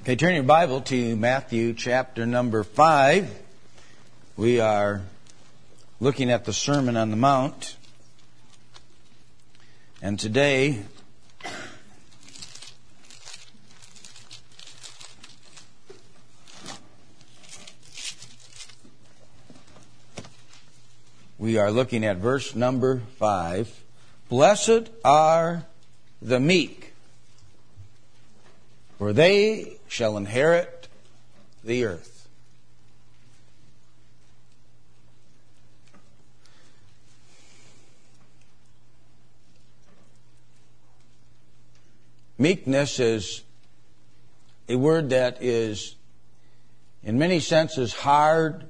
Okay, turn your Bible to Matthew chapter number 5. We are looking at the Sermon on the Mount. And today, we are looking at verse number 5. Blessed are the meek, for they shall inherit the earth. Meekness is a word that is, in many senses, hard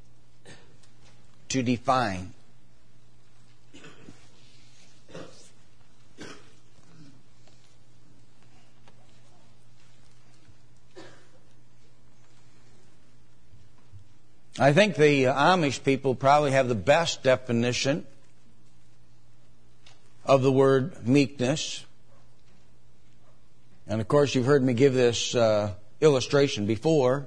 to define. I think the Amish people probably have the best definition of the word meekness. And of course, you've heard me give this illustration before.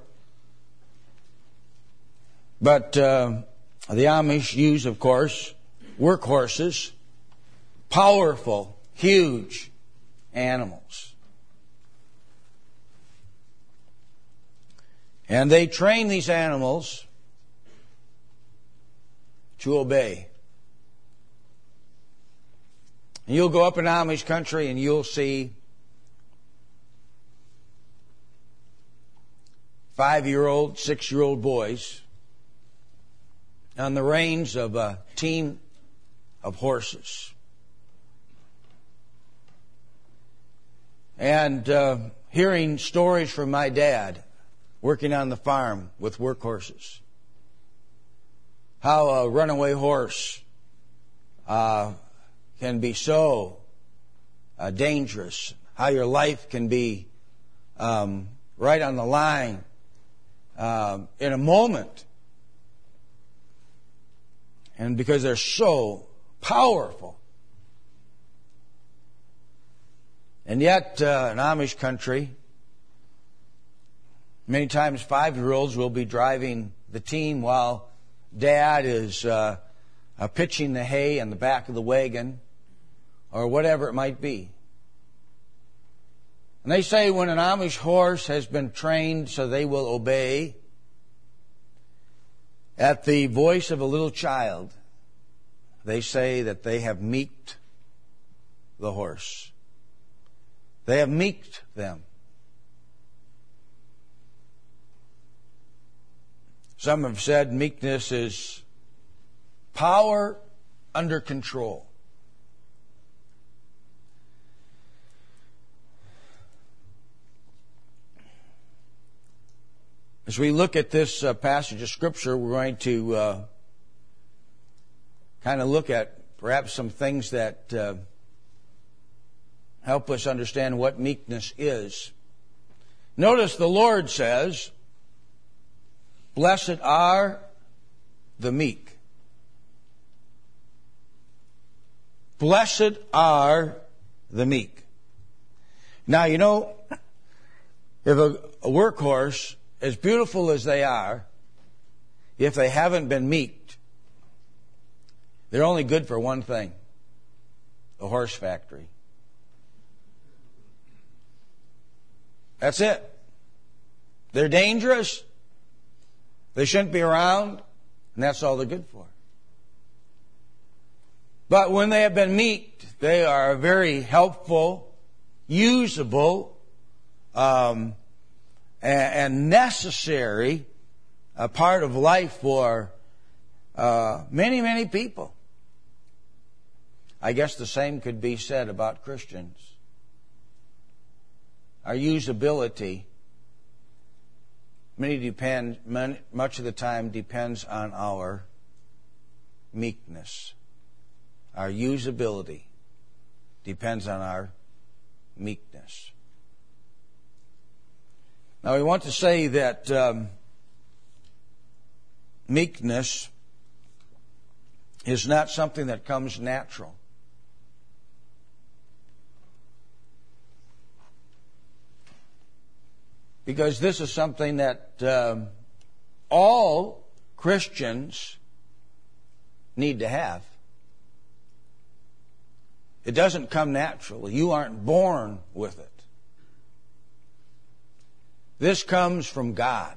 But the Amish use, of course, workhorses, powerful, huge animals. And they train these animals to obey. And you'll go up in Amish country and you'll see 5-year-old, 6-year-old boys on the reins of a team of horses. And hearing stories from my dad working on the farm with workhorses, how a runaway horse can be so dangerous, how your life can be right on the line in a moment. And because they're so powerful. And yet, in Amish country, many times 5-year-olds will be driving the team while Dad is pitching the hay in the back of the wagon or whatever it might be. And they say when an Amish horse has been trained so they will obey at the voice of a little child, they say that they have meeked the horse. They have meeked them. Some have said meekness is power under control. As we look at this passage of Scripture, we're going to kind of look at perhaps some things that help us understand what meekness is. Notice the Lord says, blessed are the meek. Blessed are the meek. Now, you know, if a workhorse, as beautiful as they are, if they haven't been meeked, they're only good for one thing: the horse factory. That's it. They're dangerous. They shouldn't be around, and that's all they're good for. But when they have been meeked, they are a very helpful, usable, and necessary part of life for many, many people. I guess the same could be said about Christians. Our usability much of the time depends on our meekness. Our usability depends on our meekness. Now, we want to say that meekness is not something that comes natural. because this is something that all Christians need to have. It doesn't come naturally. You aren't born with it. This comes from God.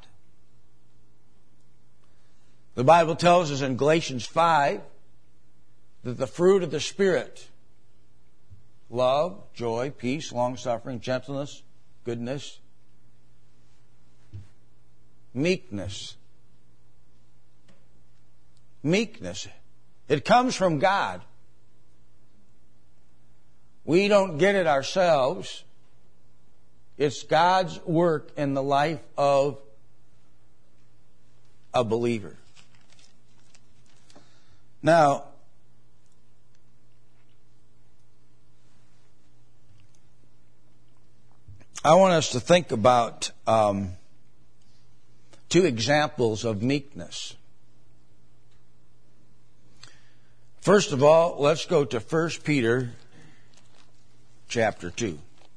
The Bible tells us in Galatians 5 that the fruit of the Spirit, love, joy, peace, long-suffering, gentleness, goodness, meekness. Meekness. It comes from God. We don't get it ourselves. It's God's work in the life of a believer. Now, I want us to think about two examples of meekness. First of all, let's go to 1 Peter chapter 2.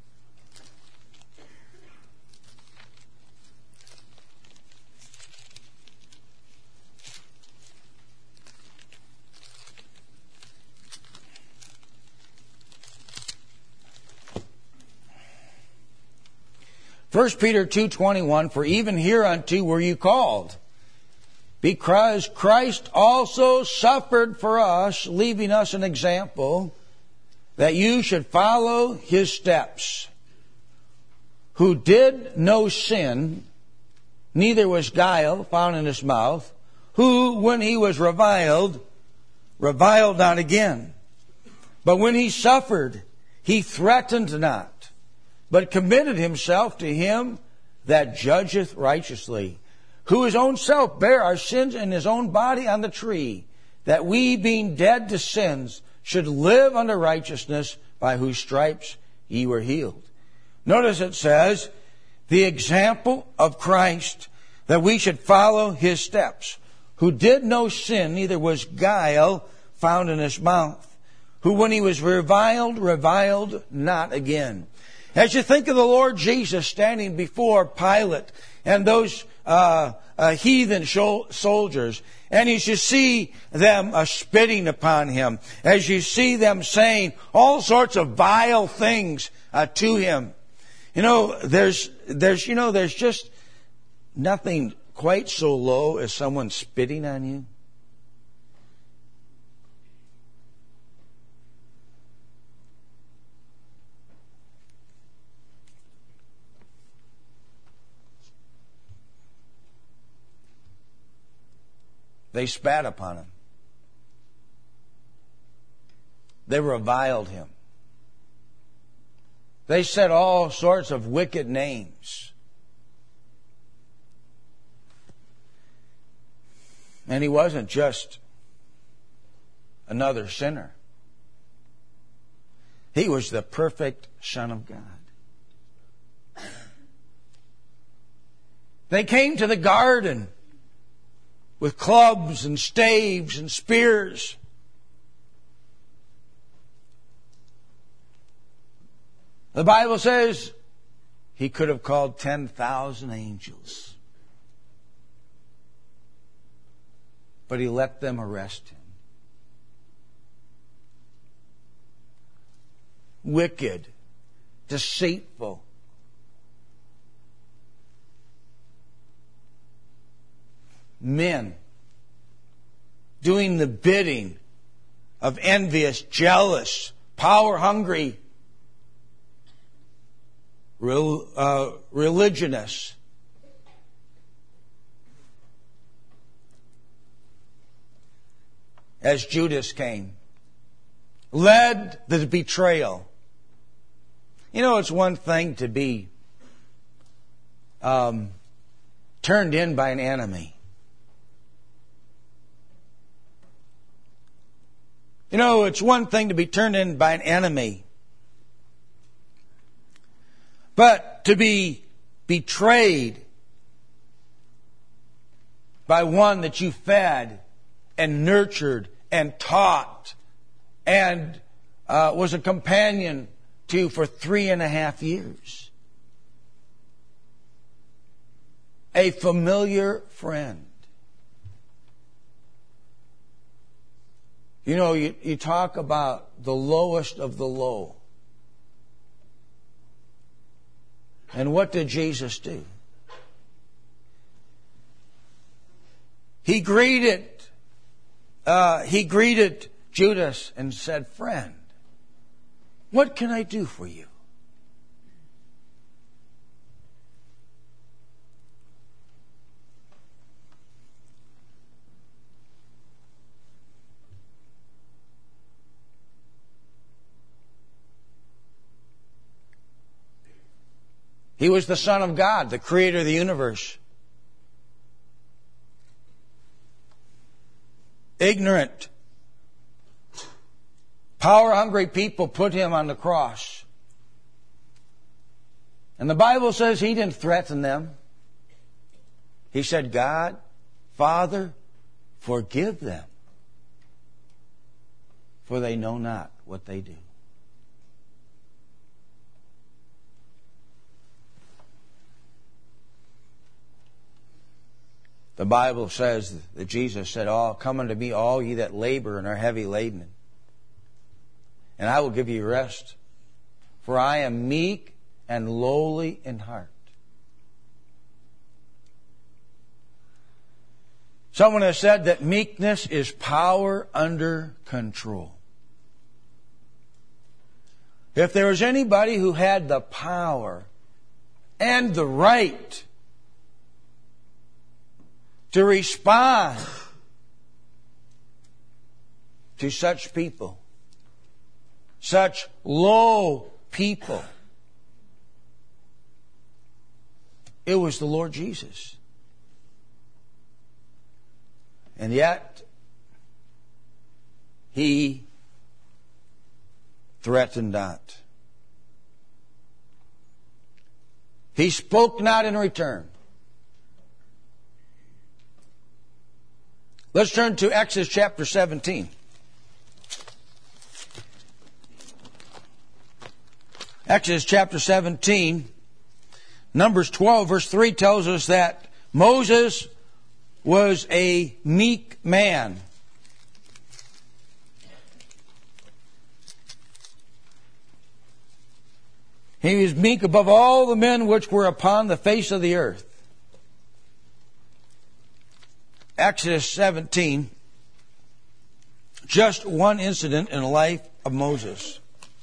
First Peter 2:21, for even hereunto were you called, because Christ also suffered for us, leaving us an example, that you should follow his steps, who did no sin, neither was guile found in his mouth, who, when he was reviled not again. But when he suffered, he threatened not, but committed himself to him that judgeth righteously, who his own self bare our sins in his own body on the tree, that we, being dead to sins, should live unto righteousness, by whose stripes ye were healed. Notice it says, the example of Christ, that we should follow his steps, who did no sin, neither was guile found in his mouth, who when he was reviled not again. As you think of the Lord Jesus standing before Pilate and those heathen soldiers, and as you see them spitting upon him, as you see them saying all sorts of vile things to him, there's just nothing quite so low as someone spitting on you. They spat upon him. They reviled him. They said all sorts of wicked names. And he wasn't just another sinner. He was the perfect Son of God. They came to the garden with clubs and staves and spears. The Bible says he could have called 10,000 angels, but he let them arrest him. Wicked, deceitful, men doing the bidding of envious, jealous, power-hungry religionists. As Judas came, led the betrayal. It's one thing to be turned in by an enemy. It's one thing to be turned in by an enemy. But to be betrayed by one that you fed and nurtured and taught and was a companion to for 3.5 years. a familiar friend. You know, you talk about the lowest of the low. And what did Jesus do? He greeted Judas and said, "Friend, what can I do for you?" He was the Son of God, the creator of the universe. Ignorant, power-hungry people put him on the cross. And the Bible says he didn't threaten them. He said, "God, Father, forgive them, for they know not what they do." The Bible says that Jesus said, "Come unto me, all ye that labor and are heavy laden, and I will give you rest. For I am meek and lowly in heart." Someone has said that meekness is power under control. If there was anybody who had the power and the right to respond to such people, such low people, it was the Lord Jesus. And yet, He threatened not. He spoke not in return. Let's turn to Exodus chapter 17. Exodus chapter 17, Numbers 12, verse 3 tells us that Moses was a meek man. He was meek above all the men which were upon the face of the earth. Exodus 17, just one incident in the life of Moses.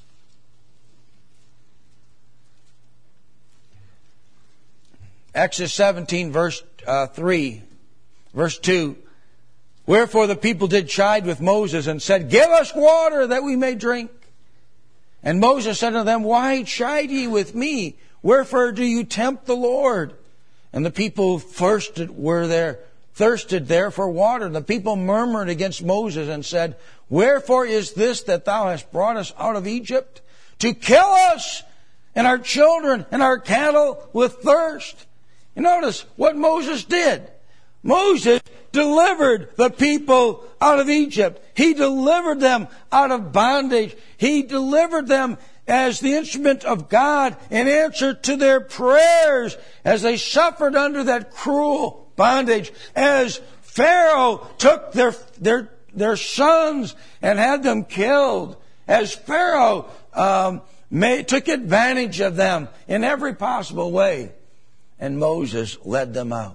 Exodus 17, verse 3, verse 2. Wherefore the people did chide with Moses and said, "Give us water that we may drink." And Moses said unto them, "Why chide ye with me? Wherefore do you tempt the Lord?" And the people thirsted there for water. And the people murmured against Moses and said, "Wherefore is this that thou hast brought us out of Egypt? To kill us and our children and our cattle with thirst." You notice what Moses did. Moses delivered the people out of Egypt. He delivered them out of bondage. He delivered them as the instrument of God in answer to their prayers as they suffered under that cruel bondage. As Pharaoh took their sons and had them killed. As Pharaoh took advantage of them in every possible way. And Moses led them out.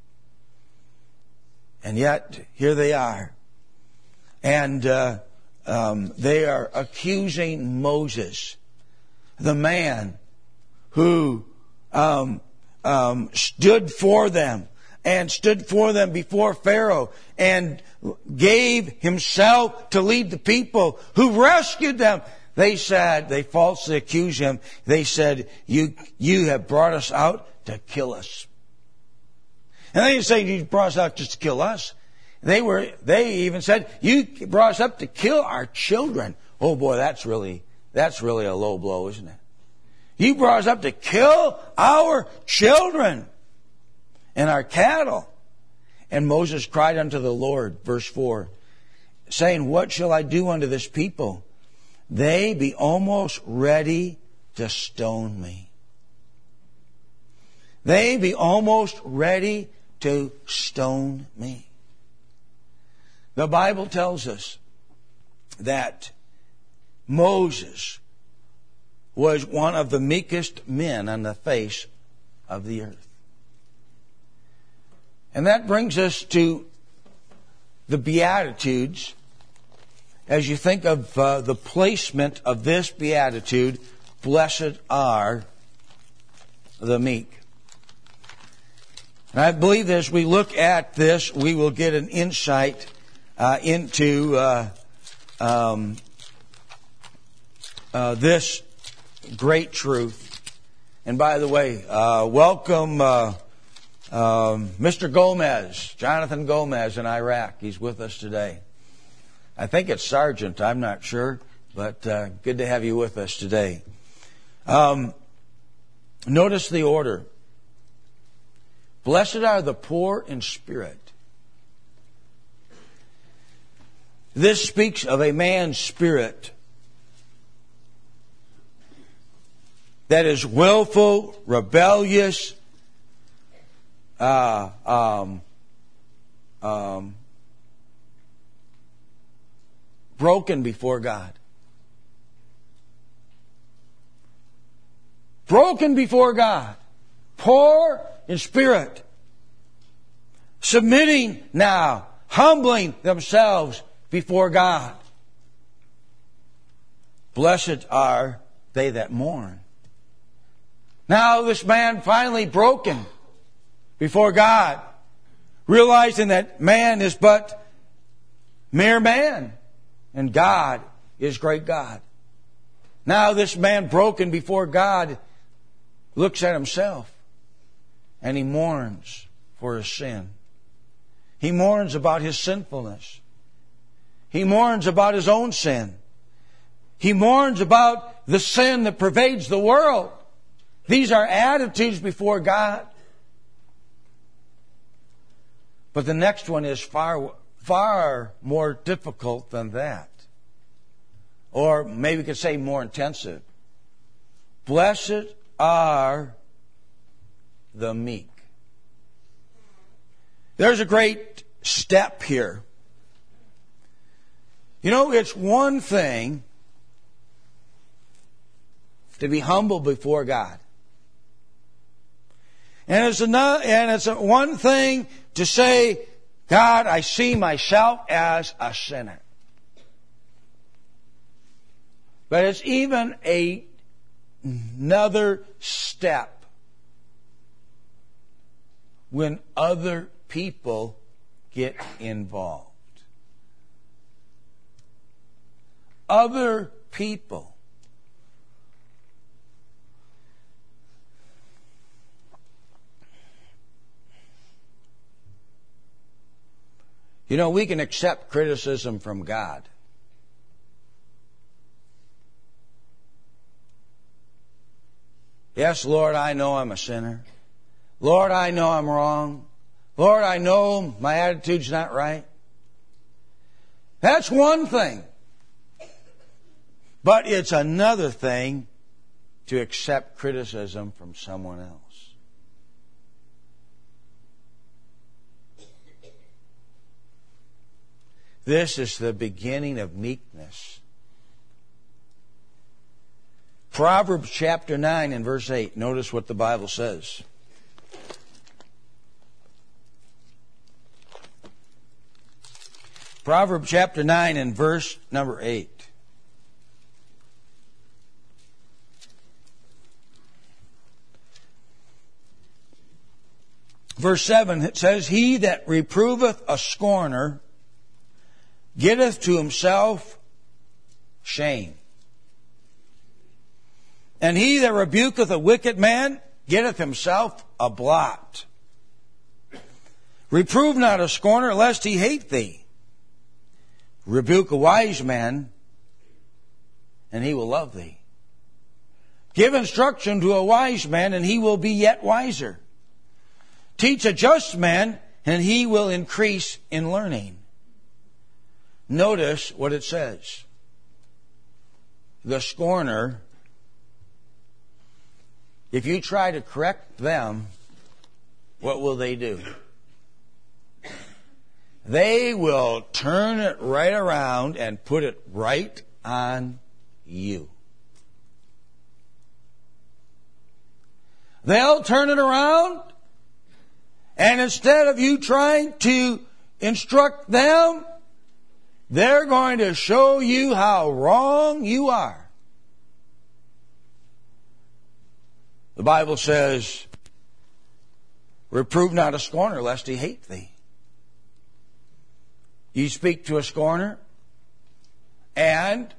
And yet, here they are. And they are accusing Moses, the man who stood for them before Pharaoh and gave himself to lead the people, who rescued them. They falsely accused him. They said, you have brought us out to kill us. And they didn't say you brought us out just to kill us. They even said, "You brought us up to kill our children." Oh boy, that's really a low blow, isn't it? You brought us up to kill our children and our cattle. And Moses cried unto the Lord, verse 4, saying, "What shall I do unto this people? They be almost ready to stone me." They be almost ready to stone me. The Bible tells us that Moses was one of the meekest men on the face of the earth. And that brings us to the Beatitudes. As you think of the placement of this Beatitude, blessed are the meek. And I believe as we look at this, we will get an insight into this great truth. And by the way, welcome Mr. Gomez, Jonathan Gomez in Iraq. He's with us today. I think it's Sergeant, I'm not sure, but good to have you with us today. Notice the order. Blessed are the poor in spirit. This speaks of a man's spirit that is willful, rebellious, broken before God. Broken before God. Poor in spirit. Submitting now. Humbling themselves before God. Blessed are they that mourn. Now this man finally broken before God, realizing that man is but mere man and God is great God. Now this man broken before God looks at himself and he mourns for his sin. He mourns about his sinfulness. He mourns about his own sin. He mourns about the sin that pervades the world. These are attitudes before God. But the next one is far more difficult than that. Or maybe we could say more intensive. Blessed are the meek. There's a great step here. You know, it's one thing to be humble before God. And it's one thing to say, God, I see myself as a sinner. But it's even another step when other people get involved. Other people. You know, we can accept criticism from God. Yes, Lord, I know I'm a sinner. Lord, I know I'm wrong. Lord, I know my attitude's not right. That's one thing. But it's another thing to accept criticism from someone else. This is the beginning of meekness. Proverbs chapter 9 and verse 8. Notice what the Bible says. Proverbs chapter 9 and verse number 8. Verse 7, it says, He that reproveth a scorner getteth to himself shame. And he that rebuketh a wicked man getteth himself a blot. Reprove not a scorner, lest he hate thee. Rebuke a wise man, and he will love thee. Give instruction to a wise man, and he will be yet wiser. Teach a just man, and he will increase in learning. Notice what it says. The scorner, if you try to correct them, what will they do? They will turn it right around and put it right on you. They'll turn it around, and instead of you trying to instruct them, they're going to show you how wrong you are. The Bible says, reprove not a scorner, lest he hate thee. You speak to a scorner, and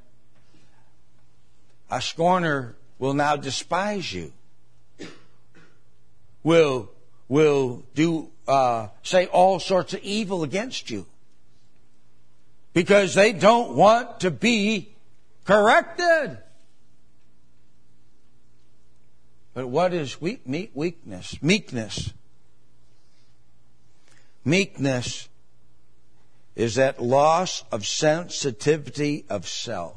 a scorner will now despise you. Will do say all sorts of evil against you, because they don't want to be corrected. But what is weakness? Meekness. Meekness is that loss of sensitivity of self.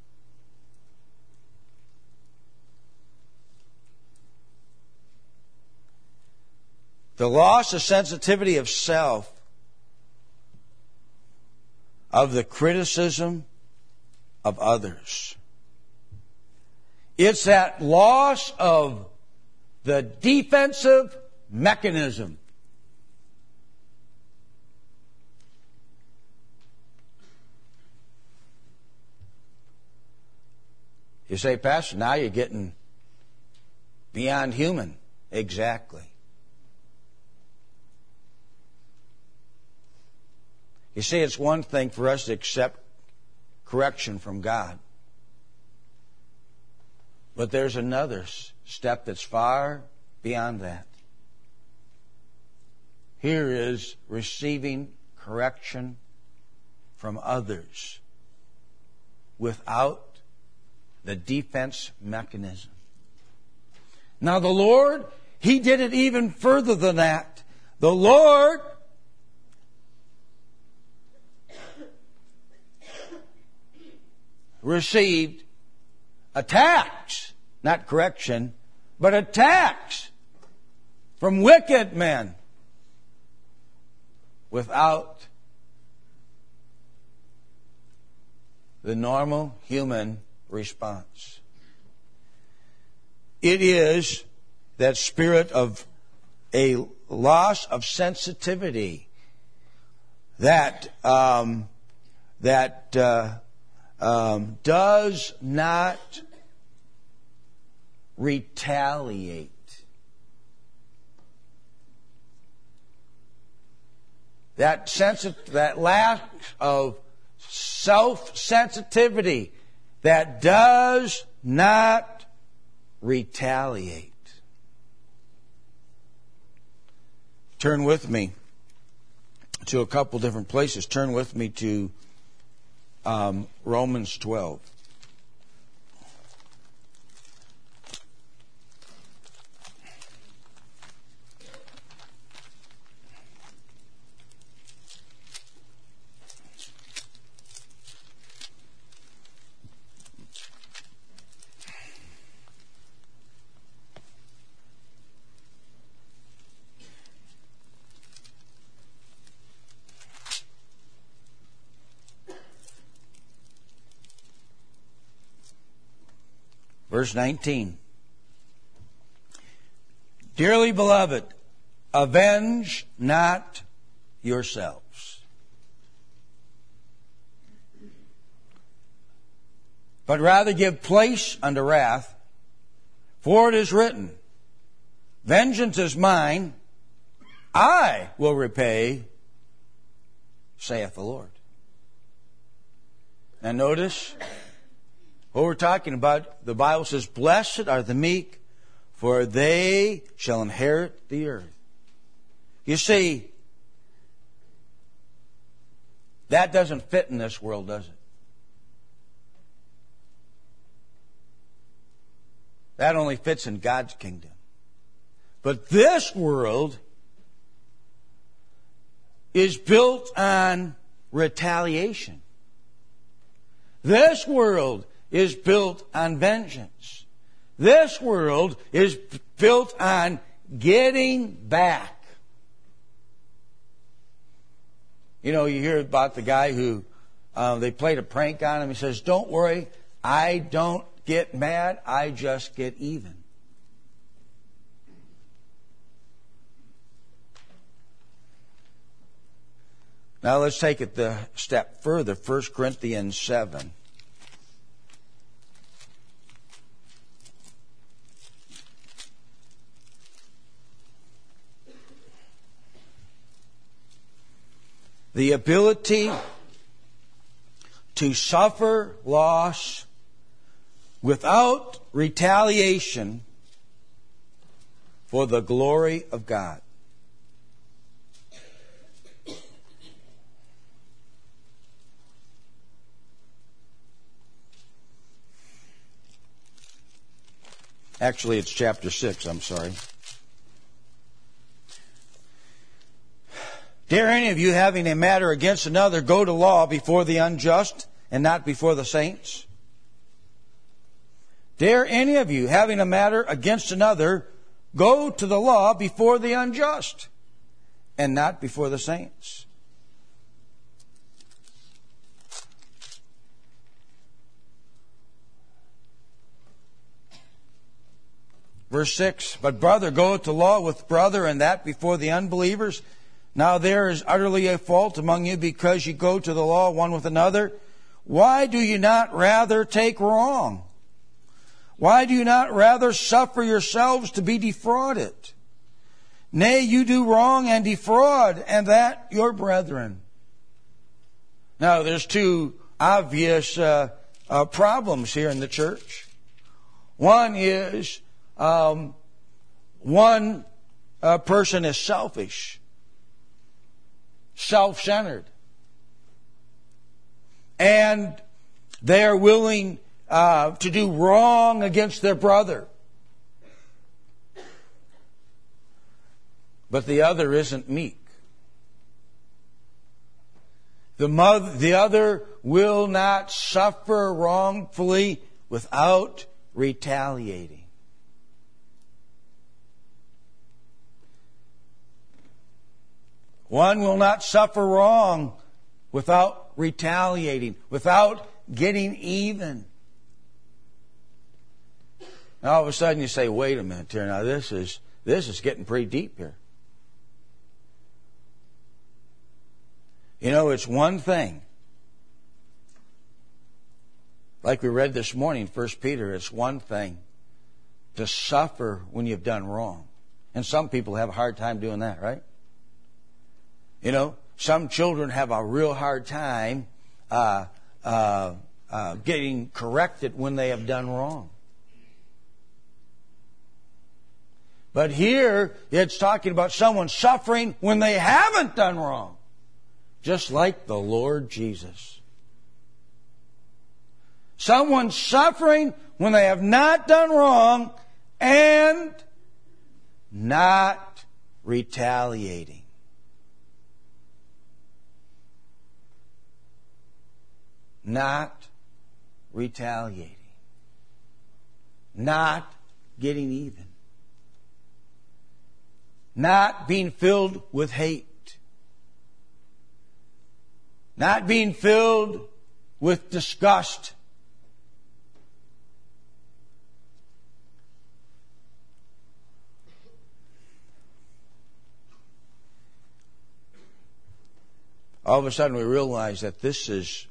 The loss of sensitivity of self, of the criticism of others. It's that loss of the defensive mechanism. You say, Pastor, now you're getting beyond human. Exactly. You see, it's one thing for us to accept correction from God. But there's another step that's far beyond that. Here is receiving correction from others without the defense mechanism. Now the Lord, He did it even further than that. The Lord received attacks, not correction, but attacks from wicked men without the normal human response. It is that spirit of a loss of sensitivity that does not retaliate. That lack of self-sensitivity that does not retaliate. Turn with me to a couple different places. Turn with me to Romans 12. Verse 19. Dearly beloved, avenge not yourselves, but rather give place unto wrath, for it is written, vengeance is mine, I will repay, saith the Lord. Now notice what we're talking about. The Bible says, blessed are the meek, for they shall inherit the earth. You see, that doesn't fit in this world, does it? That only fits in God's kingdom. But this world is built on retaliation. This world is built on vengeance. This world is built on getting back. You know, you hear about the guy who they played a prank on him. He says, "Don't worry, I don't get mad, I just get even." Now let's take it a step further. 1 Corinthians 7. The ability to suffer loss without retaliation for the glory of God. Actually, it's chapter 6, I'm sorry. Dare any of you, having a matter against another, go to law before the unjust and not before the saints? Dare any of you, having a matter against another, go to the law before the unjust and not before the saints? Verse 6, but brother goeth to law with brother, and that before the unbelievers. Now there is utterly a fault among you, because you go to the law one with another. Why do you not rather take wrong? Why do you not rather suffer yourselves to be defrauded? Nay, you do wrong and defraud, and that your brethren. Now there's two obvious problems here in the church. One is one person is selfish, self-centered, and they are willing to do wrong against their brother. But the other isn't meek. The other will not suffer wrongfully without retaliating. One will not suffer wrong without retaliating, without getting even. Now all of a sudden you say, wait a minute here, now this is getting pretty deep here. You know, it's one thing. Like we read this morning, 1 Peter, it's one thing to suffer when you've done wrong. And some people have a hard time doing that, right? You know, some children have a real hard time getting corrected when they have done wrong. But here, it's talking about someone suffering when they haven't done wrong. Just like the Lord Jesus. Someone suffering when they have not done wrong and not retaliating. Not retaliating. Not getting even. Not being filled with hate. Not being filled with disgust. All of a sudden we realize that this is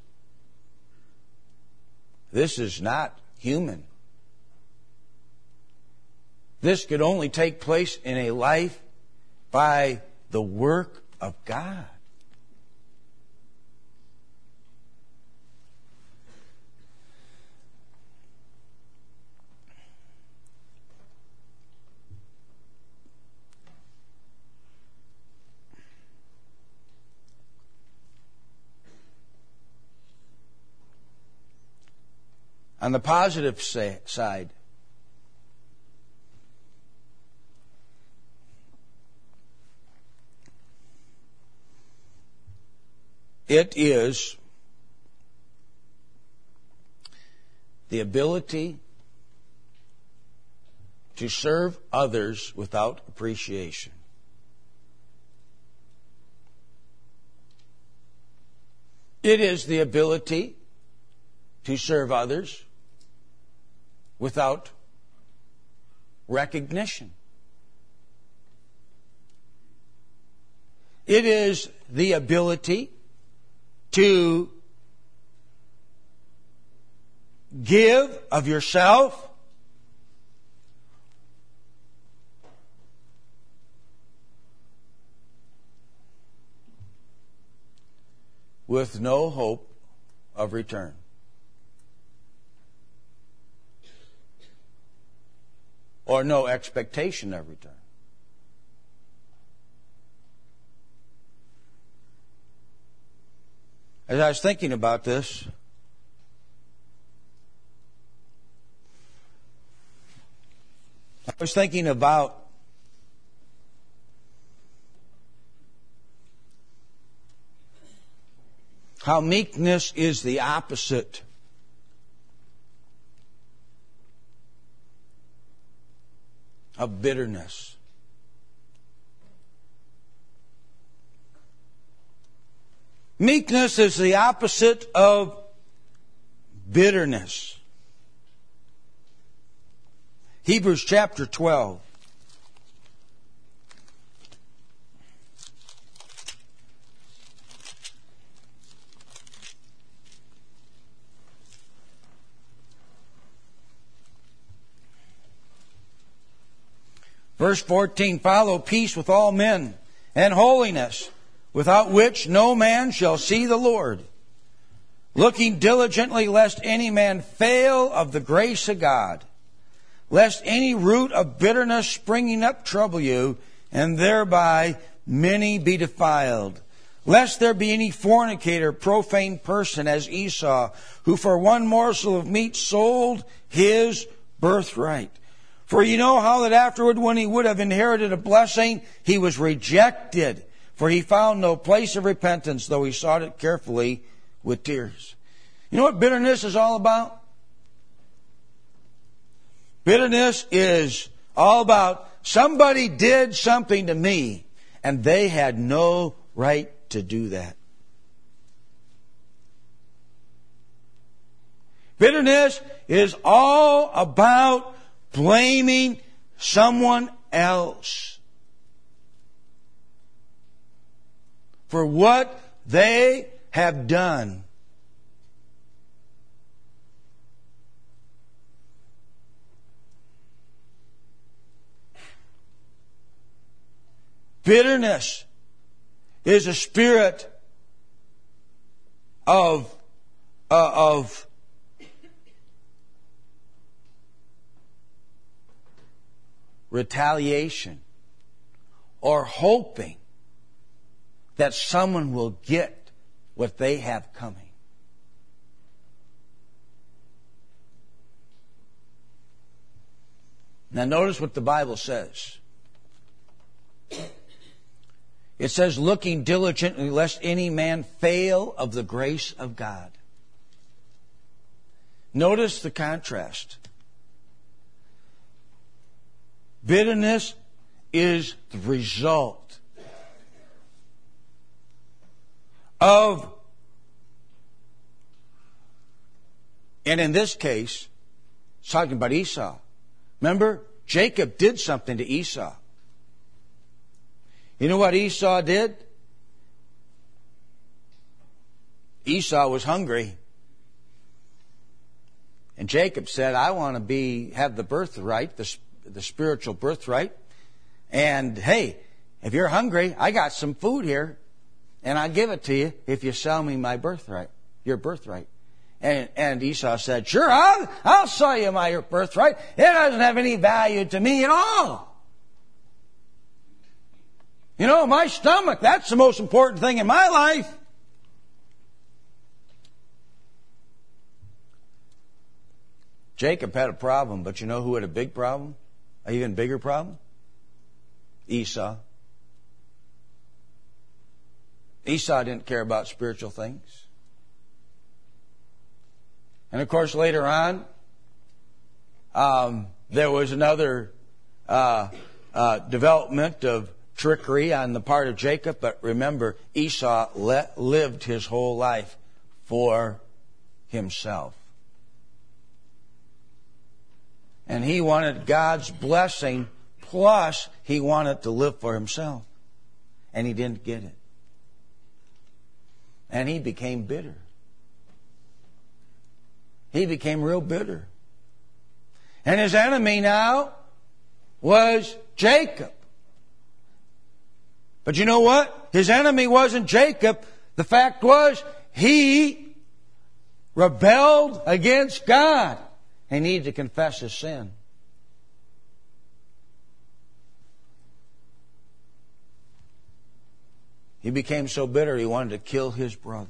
not human. This could only take place in a life by the work of God. On the positive side, it is the ability to serve others without appreciation. It is the ability to serve others without recognition. It is the ability to give of yourself with no hope of return. Or no expectation of return. As I was thinking about this, I was thinking about how meekness is the opposite of bitterness. Meekness is the opposite of bitterness. Hebrews chapter 12. Verse 14, follow peace with all men and holiness, without which no man shall see the Lord. Looking diligently lest any man fail of the grace of God, lest any root of bitterness springing up trouble you, and thereby many be defiled. Lest there be any fornicator, profane person as Esau, who for one morsel of meat sold his birthright. For you know how that afterward, when he would have inherited a blessing, he was rejected. For he found no place of repentance, though he sought it carefully with tears. You know what bitterness is all about? Bitterness is all about somebody did something to me, and they had no right to do that. Bitterness is all about blaming someone else for what they have done. Bitterness is a spirit of retaliation or hoping that someone will get what they have coming. Now notice what the Bible says. It says, looking diligently lest any man fail of the grace of God. Notice the contrast. Bitterness is the result of, and in this case, it's talking about Esau. Remember, Jacob did something to Esau. You know what Esau did? Esau was hungry. And Jacob said, I want to have the birthright, the spiritual birthright. And hey, if you're hungry, I got some food here. And I'll give it to you if you sell me my birthright, your birthright. And Esau said, sure, I'll sell you my birthright. It doesn't have any value to me at all. You know, my stomach, that's the most important thing in my life. Jacob had a problem, but you know who had a big problem? An even bigger problem? Esau. Esau didn't care about spiritual things. And of course, later on, there was another development of trickery on the part of Jacob. But remember, Esau lived his whole life for himself. And he wanted God's blessing, plus he wanted to live for himself. And he didn't get it. And he became bitter. He became real bitter. And his enemy now was Jacob. But you know what? His enemy wasn't Jacob. The fact was, he rebelled against God. He needed to confess his sin. He became so bitter he wanted to kill his brother.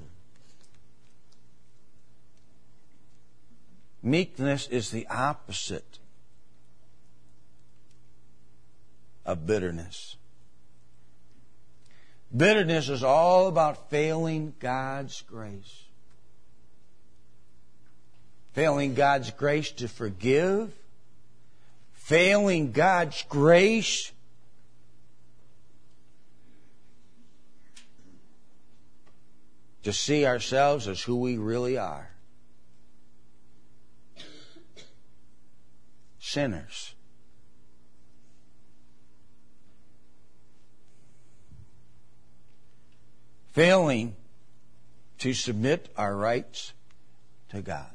Meekness is the opposite of bitterness. Bitterness is all about failing God's grace. Failing God's grace to forgive. Failing God's grace to see ourselves as who we really are. Sinners. Failing to submit our rights to God.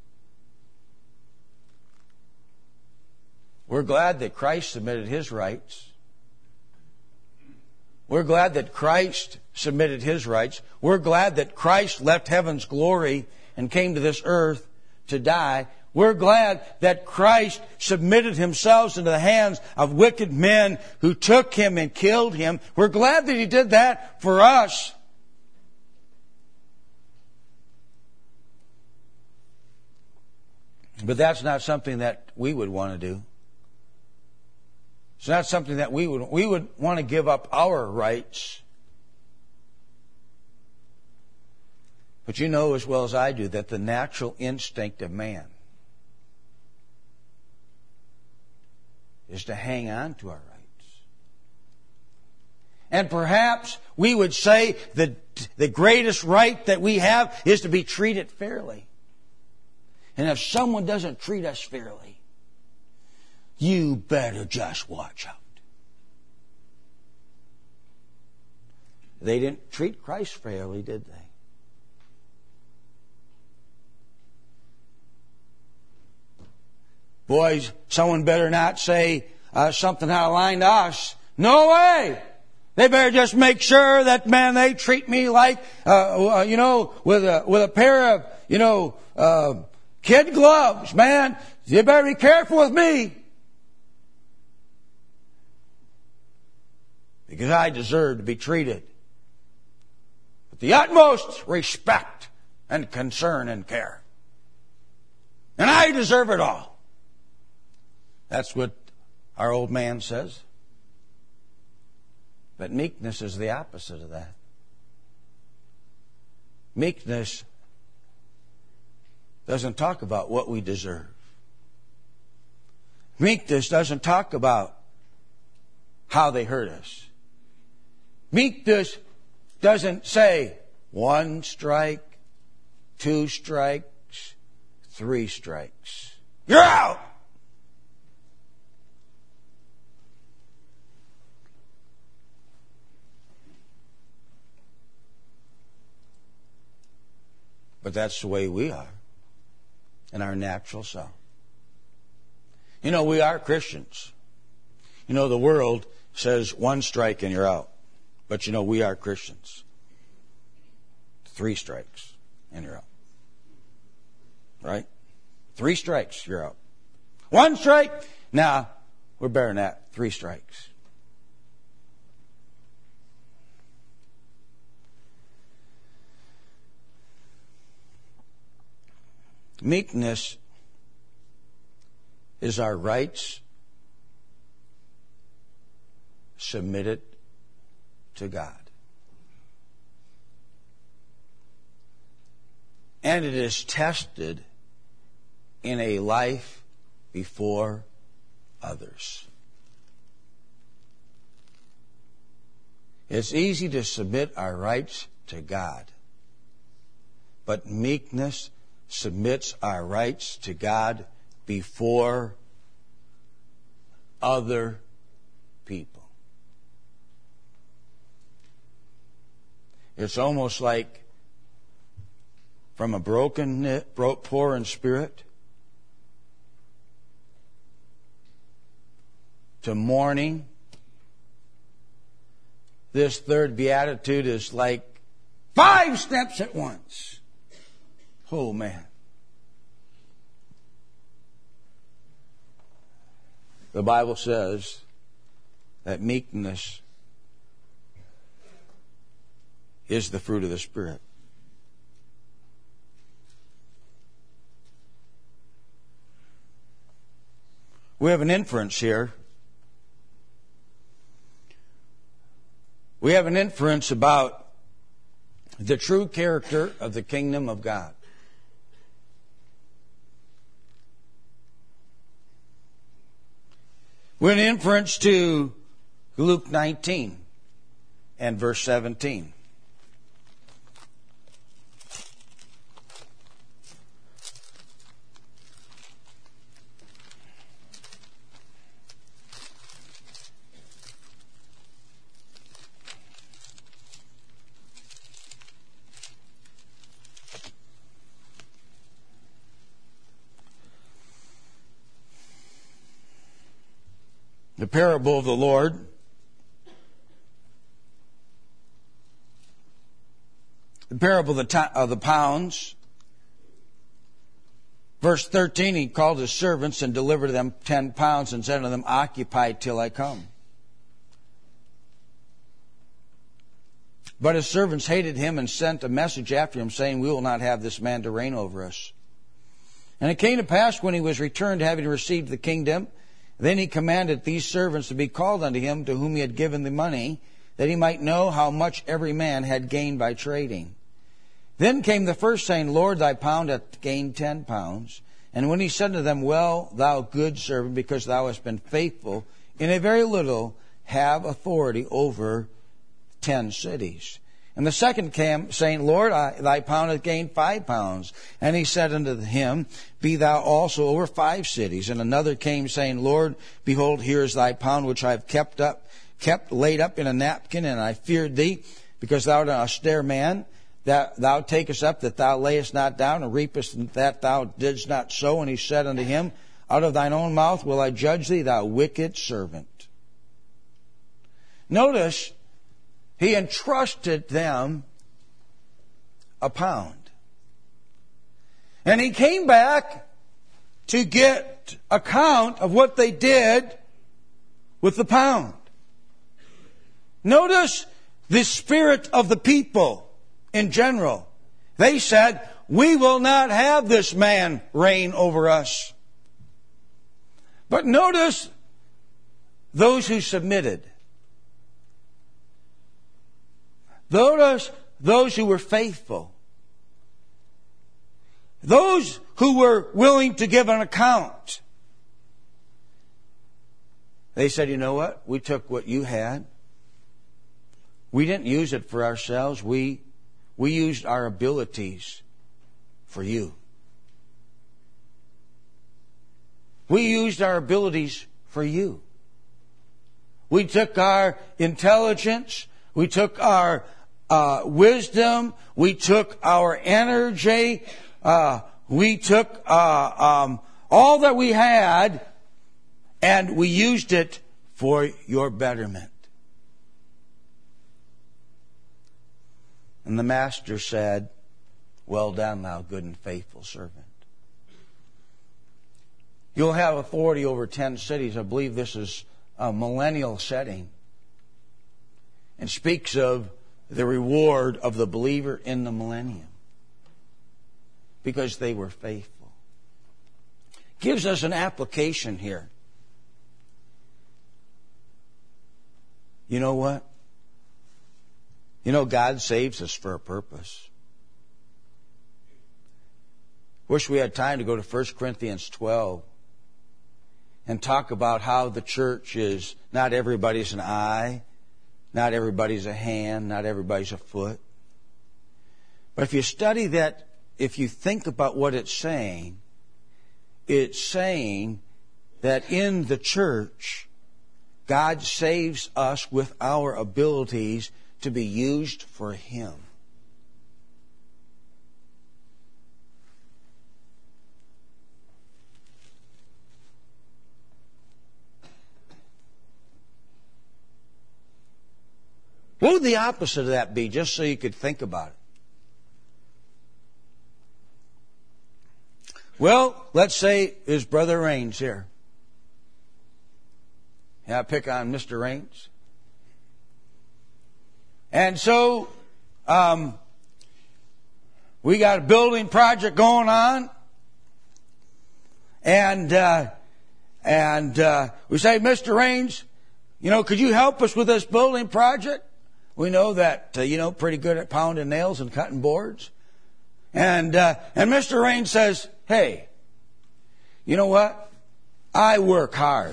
We're glad that Christ submitted His rights. We're glad that Christ submitted His rights. We're glad that Christ left heaven's glory and came to this earth to die. We're glad that Christ submitted Himself into the hands of wicked men who took Him and killed Him. We're glad that He did that for us. But that's not something that we would want to do. It's not something that we would want to give up our rights. But you know as well as I do that the natural instinct of man is to hang on to our rights. And perhaps we would say that the greatest right that we have is to be treated fairly. And if someone doesn't treat us fairly, you better just watch out. They didn't treat Christ fairly, did they? Boys, someone better not say something out of line to us. No way! They better just make sure that, man, they treat me like, with a pair of, kid gloves, man. You better be careful with me. Because I deserve to be treated with the utmost respect and concern and care. And I deserve it all. That's what our old man says. But meekness is the opposite of that. Meekness doesn't talk about what we deserve. Meekness doesn't talk about how they hurt us. Meekness doesn't say 1 strike, 2 strikes, 3 strikes. You're out! But that's the way we are in our natural self. You know, we are Christians. You know, the world says 1 strike and you're out. But you know, we are Christians. 3 strikes and you're out. Right? 3 strikes, you're out. 1 strike? Nah, we're better than that. 3 strikes. Meekness is our rights submitted to God. And it is tested in a life before others. It's easy to submit our rights to God. but meekness submits our rights to God before other people. It's almost like from a broken, poor in spirit to mourning. This third beatitude is like 5 steps at once. Oh, man. The Bible says that meekness is the fruit of the Spirit. We have an inference here. We have an inference about the true character of the kingdom of God. We're an inference to Luke 19 and verse 17. The parable of the Lord. The parable of the pounds. Verse 13, he called his servants and delivered them 10 pounds and said unto them, occupy till I come. But his servants hated him and sent a message after him, saying, we will not have this man to reign over us. And it came to pass, when he was returned, having received the kingdom, then he commanded these servants to be called unto him, to whom he had given the money, that he might know how much every man had gained by trading. Then came the first, saying, Lord, thy pound hath gained 10 pounds. And when he said to them, well, thou good servant, because thou hast been faithful in a very little, have authority over 10 cities. And the second came, saying, Lord, thy pound hath gained 5 pounds. And he said unto him, be thou also over 5 cities. And another came, saying, Lord, behold, here is thy pound, which I have kept laid up in a napkin, and I feared thee, because thou art an austere man, that thou takest up, that thou layest not down, and reapest that thou didst not sow. And he said unto him, out of thine own mouth will I judge thee, thou wicked servant. Notice, he entrusted them a pound. And he came back to get account of what they did with the pound. Notice the spirit of the people in general. They said, we will not have this man reign over us. But notice those who submitted. Notice those who were faithful. Those who were willing to give an account. They said, you know what? We took what you had. We didn't use it for ourselves. We used our abilities for you. We used our abilities for you. We took our intelligence. We took our wisdom. We took our energy. We took all that we had, and we used it for your betterment. And the master said, well done, thou good and faithful servant. You'll have authority over 10 cities. I believe this is a millennial setting. And speaks of the reward of the believer in the millennium. Because they were faithful. Gives us an application here. You know what? You know, God saves us for a purpose. Wish we had time to go to 1 Corinthians 12 and talk about how the church is not everybody's an eye, not everybody's a hand, not everybody's a foot. But if you study that if you think about what it's saying that in the church, God saves us with our abilities to be used for Him. What would the opposite of that be, just so you could think about it? Well, let's say is Brother Raines here. Yeah, I pick on Mr. Raines. And so, we got a building project going on. And we say, Mr. Raines, could you help us with this building project? We know that, pretty good at pounding nails and cutting boards. And Mr. Raines says, hey, you know what? I work hard.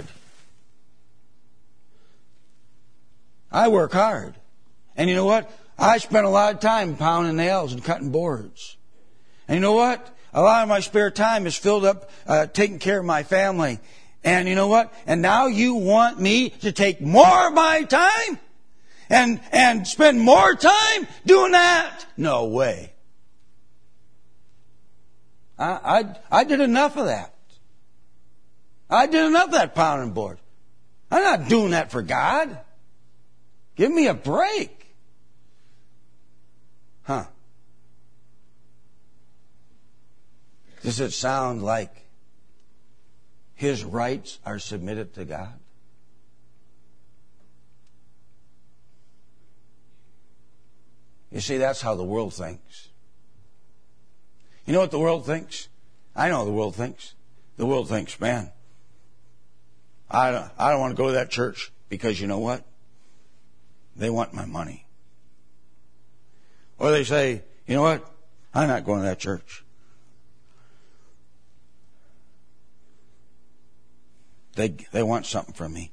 I work hard. And you know what? I spend a lot of time pounding nails and cutting boards. And you know what? A lot of my spare time is filled up taking care of my family. And you know what? And now you want me to take more of my time? And spend more time doing that? No way. I did enough of that. I did enough of that pounding board. I'm not doing that for God. Give me a break. Huh. Does it sound like His rights are submitted to God? You see, that's how the world thinks. You know what the world thinks? I know what the world thinks. The world thinks, man, I don't want to go to that church because you know what? They want my money. Or they say, you know what? I'm not going to that church. They want something from me.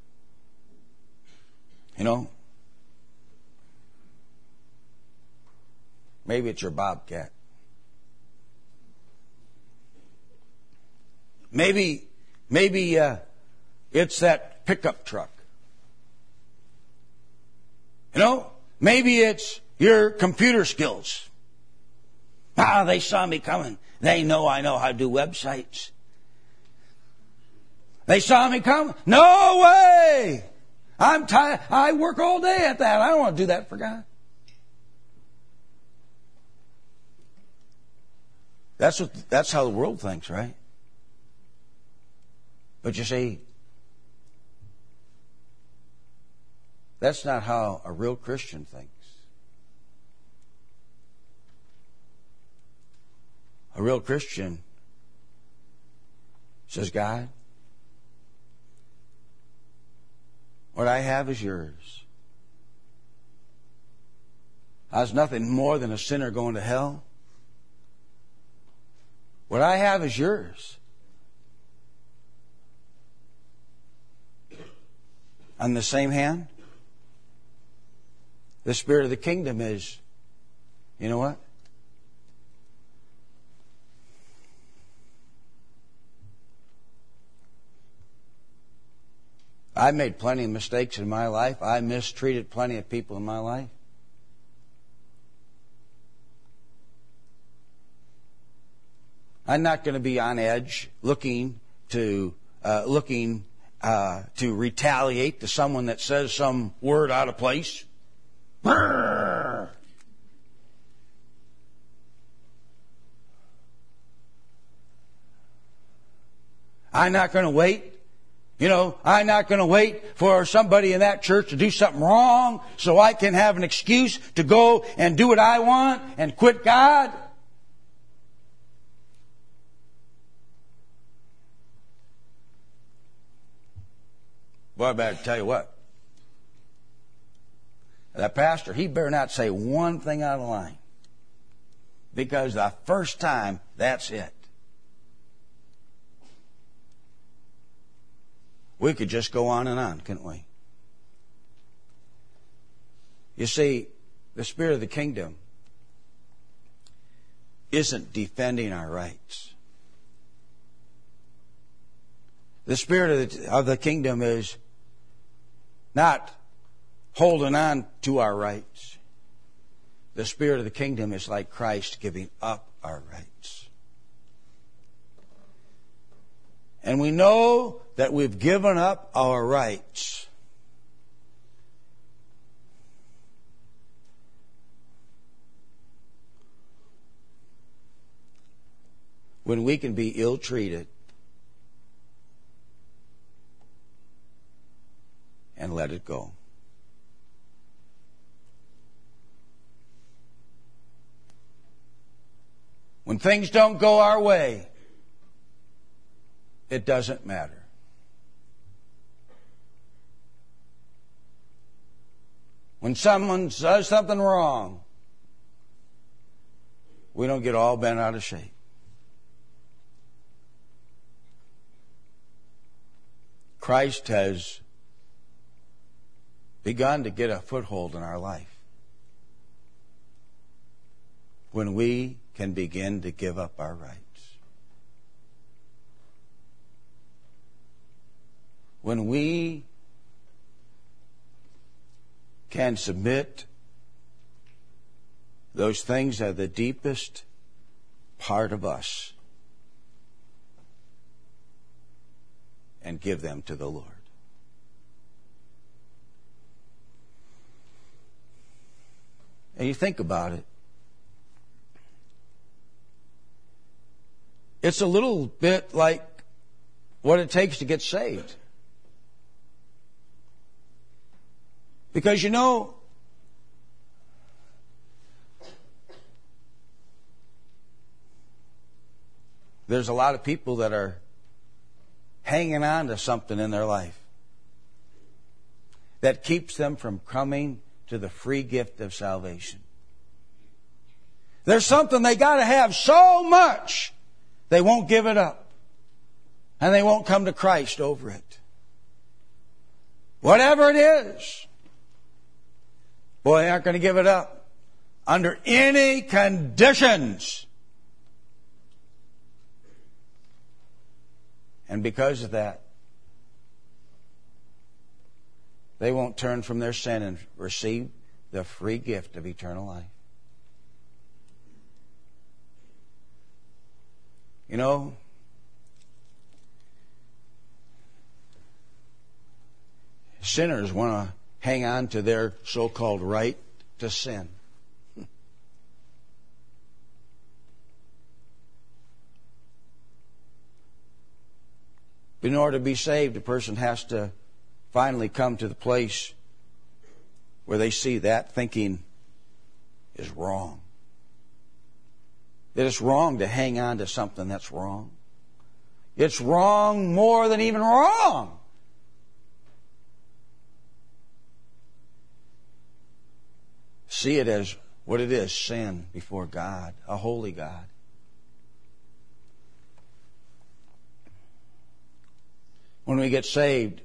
Maybe it's your Bobcat. Maybe it's that pickup truck. Maybe it's your computer skills. They saw me coming. They know I know how to do websites. They saw me coming. No way! I'm tired. I work all day at that. I don't want to do that for God. That's how the world thinks, right? But you see, that's not how a real Christian thinks. A real Christian says, God, what I have is yours. I was nothing more than a sinner going to hell. What I have is yours. On the same hand, the spirit of the kingdom is, you know what? I made plenty of mistakes in my life. I mistreated plenty of people in my life. I'm not going to be on edge looking to retaliate to someone that says some word out of place. I'm not going to wait. I'm not going to wait for somebody in that church to do something wrong so I can have an excuse to go and do what I want and quit God. Boy, I better tell you what. That pastor, he better not say one thing out of line. Because the first time, that's it. We could just go on and on, couldn't we? You see, the spirit of the kingdom isn't defending our rights. The spirit of the kingdom is not holding on to our rights. The spirit of the kingdom is like Christ giving up our rights. And we know that we've given up our rights when we can be ill-treated and let it go. When things don't go our way, it doesn't matter. When someone does something wrong, we don't get all bent out of shape. Christ has begun to get a foothold in our life when we can begin to give up our rights. When we can submit those things that are the deepest part of us and give them to the Lord. And you think about it. It's a little bit like what it takes to get saved. Because you know, there's a lot of people that are hanging on to something in their life that keeps them from coming to the free gift of salvation. There's something they got to have so much they won't give it up. And they won't come to Christ over it. Whatever it is. Boy, they aren't going to give it up under any conditions. And because of that, they won't turn from their sin and receive the free gift of eternal life. You know, sinners want to hang on to their so-called right to sin. But in order to be saved, a person has to finally come to the place where they see that thinking is wrong. That it's wrong to hang on to something that's wrong. It's wrong more than even wrong. See it as what it is, sin before God, a holy God. When we get saved,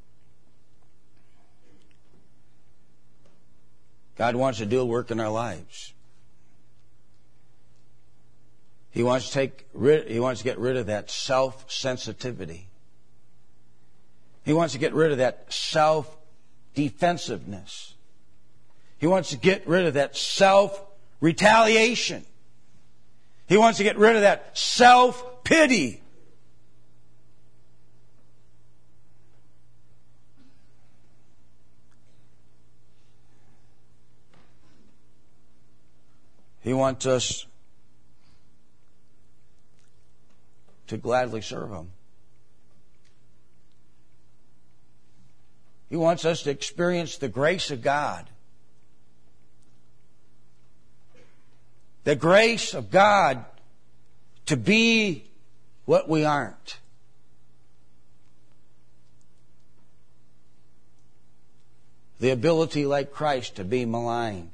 God wants to do a work in our lives. He wants to get rid of that self-sensitivity. He wants to get rid of that self-defensiveness. He wants to get rid of that self-retaliation. He wants to get rid of that self-pity. He wants us to gladly serve Him. He wants us to experience the grace of God. The grace of God to be what we aren't. The ability, like Christ, to be maligned.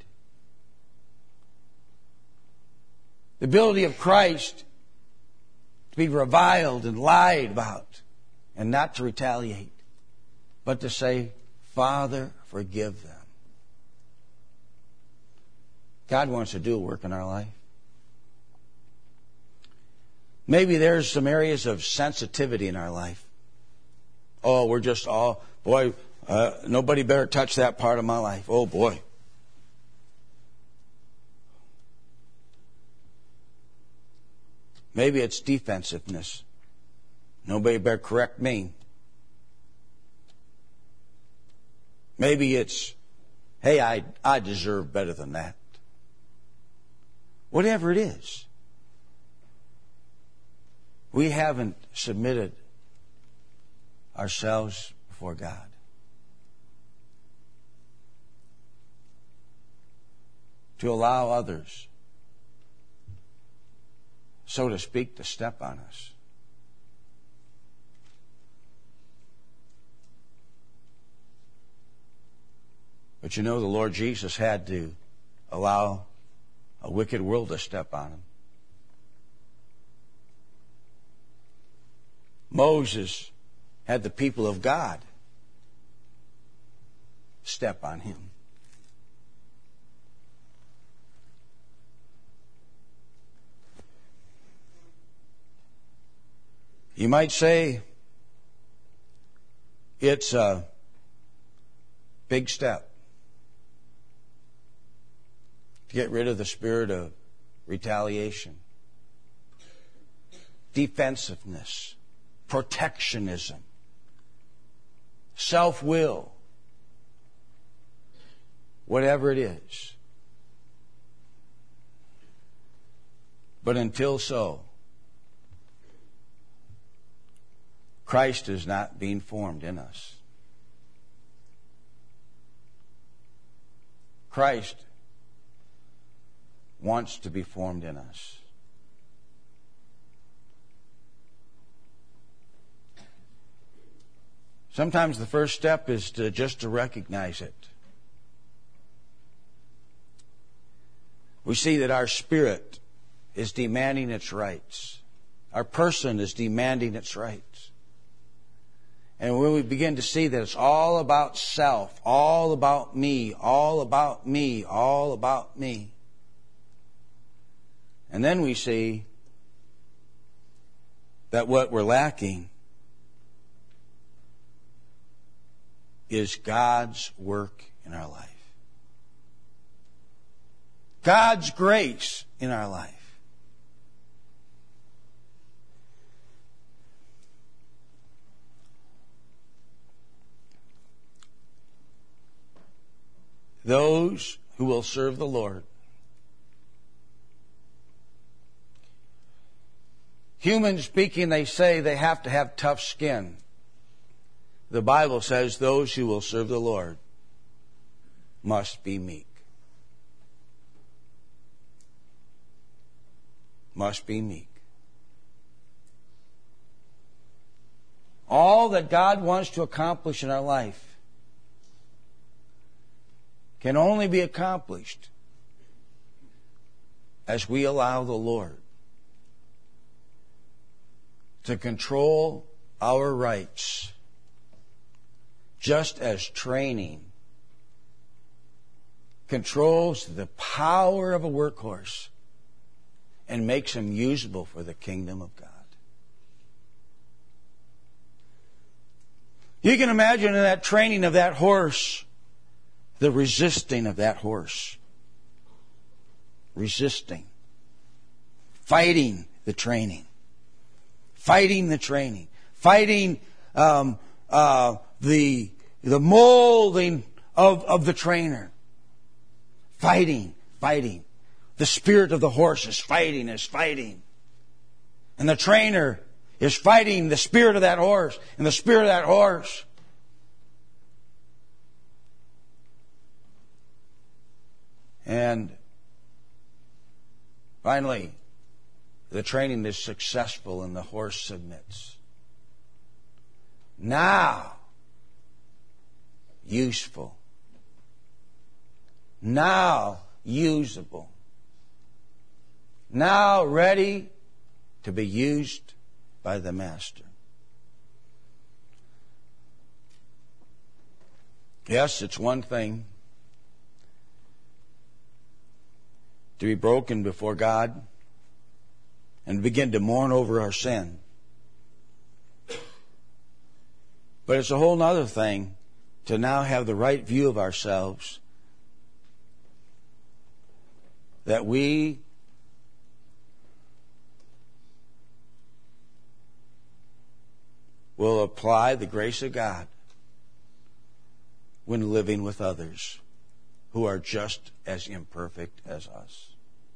The ability of Christ to be reviled and lied about and not to retaliate, but to say, Father, forgive them. God wants to do a work in our life. Maybe there's some areas of sensitivity in our life. Oh, we're just all, boy, nobody better touch that part of my life. Oh, boy. Maybe it's defensiveness. Nobody better correct me. Maybe it's, hey, I deserve better than that. Whatever it is, we haven't submitted ourselves before God. To allow others, so to speak, to step on us. But you know, the Lord Jesus had to allow a wicked world to step on him. Moses had the people of God step on him. You might say it's a big step to get rid of the spirit of retaliation, defensiveness, protectionism, self-will, whatever it is. But until so, Christ is not being formed in us. Christ wants to be formed in us. Sometimes the first step is just to recognize it. We see that our spirit is demanding its rights. Our person is demanding its rights. And when we begin to see that it's all about self, all about me, all about me, all about me. And then we see that what we're lacking is God's work in our life. God's grace in our life. Those who will serve the Lord. Human speaking, they say they have to have tough skin. The Bible says those who will serve the Lord must be meek. Must be meek. All that God wants to accomplish in our life can only be accomplished as we allow the Lord to control our rights, just as training controls the power of a workhorse and makes him usable for the kingdom of God. You can imagine in that training of that horse, the resisting of that horse. Resisting. Fighting the training. Fighting the training. Fighting the molding of the trainer. Fighting. The spirit of the horse is fighting. And the trainer is fighting the spirit of that horse. And the spirit of that horse and finally, the training is successful and the horse submits. Now, useful. Now, usable. Now, ready to be used by the master. Yes, it's one thing to be broken before God and begin to mourn over our sin. But it's a whole other thing to now have the right view of ourselves, that we will apply the grace of God when living with others who are just as imperfect as us,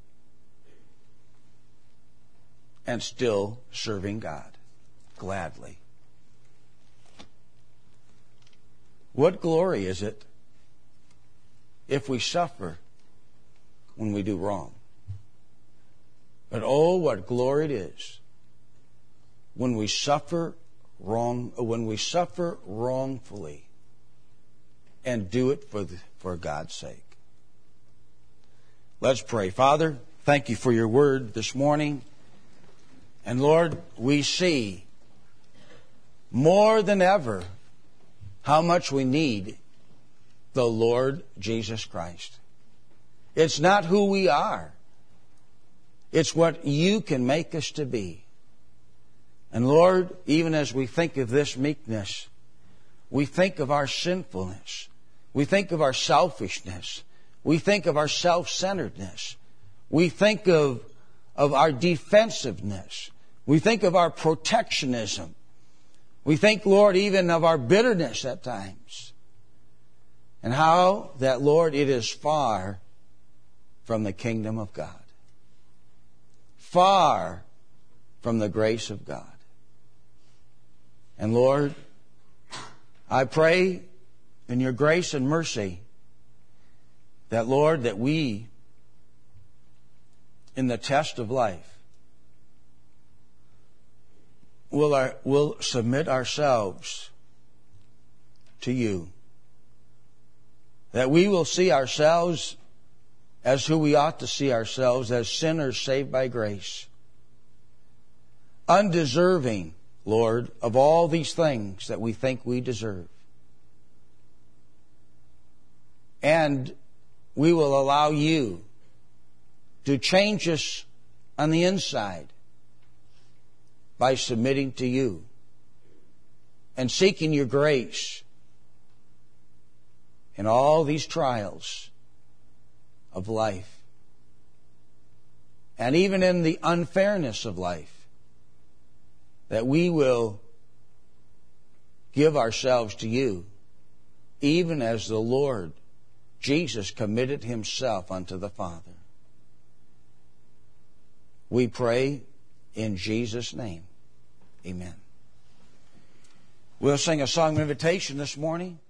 and still serving God gladly. What glory is it if we suffer when we do wrong? But oh, what glory it is when we suffer wrongfully and do it for God's sake. Let's pray. Father, thank you for your word this morning. And Lord, we see more than ever how much we need the Lord Jesus Christ. It's not who we are. It's what you can make us to be. And Lord, even as we think of this meekness, we think of our sinfulness. We think of our selfishness. We think of our self-centeredness. We think of our defensiveness. We think of our protectionism. We think, Lord, even of our bitterness at times. And how that, Lord, it is far from the kingdom of God. Far from the grace of God. And Lord, I pray in your grace and mercy that, Lord, that we, in the test of life, will submit ourselves to you. That we will see ourselves as who we ought to see ourselves, as sinners saved by grace. Undeserving, Lord, of all these things that we think we deserve. And we will allow you to change us on the inside by submitting to you and seeking your grace in all these trials of life, and even in the unfairness of life, that we will give ourselves to you, even as the Lord Jesus committed himself unto the Father. We pray in Jesus' name. Amen. We'll sing a song of invitation this morning.